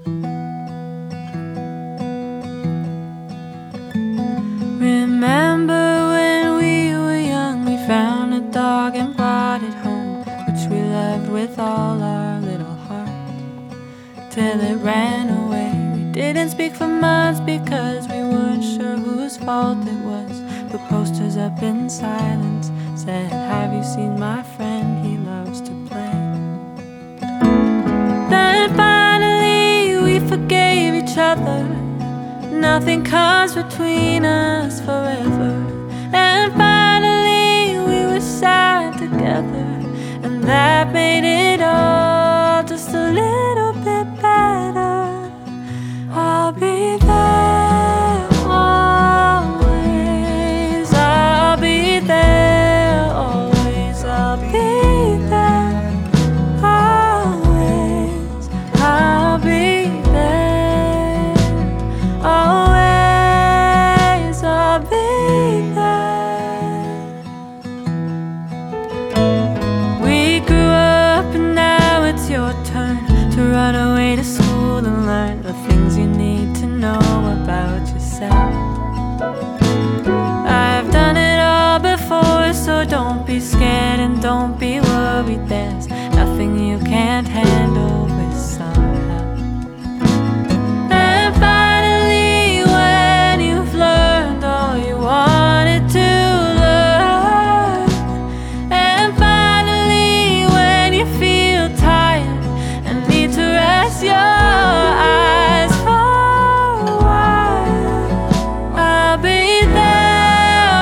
Remember when we were young, we found a dog and brought it home, which we loved with all our little heart, till it ran away. We didn't speak for months because we weren't sure whose fault it was. Put posters up in silence, said, "Have you seen my friend? He loves to play." Then finally we forgave each other. Nothing comes between us forever. And finally we were sad together, and that made it all just a little bit better. I'll be there always. I'll be there always. I'll be there always. I'll be there always. I'll be there. We grew up and now it's your turn to run away to school and learn the things you need to know about yourself. I've done it all before, so don't be scared and don't be worried. There's nothing you can't handle with some help. And finally, when you've learned all you wanted to learn, and finally when you feel tired and need to rest your eyes for a while, I'll be there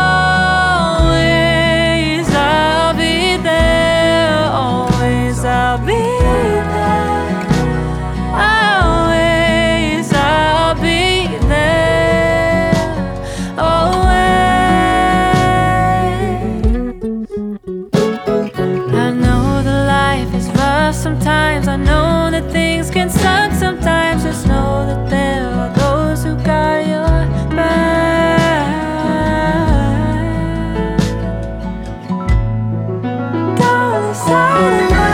always. I'll be there always. I'll be there always. I'll be there always. I know that life is rough sometimes. I know that things can suck sometimes. Just know that there are those who got your back. Don't decide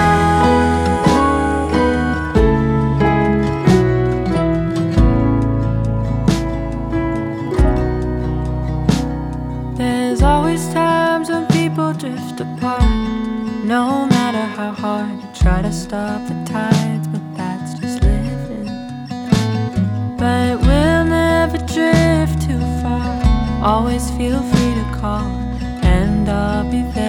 There's always times when people drift apart, no matter how hard you try to stop the tides, but that's just living. But we'll never drift too far. Always feel free to call, and I'll be there.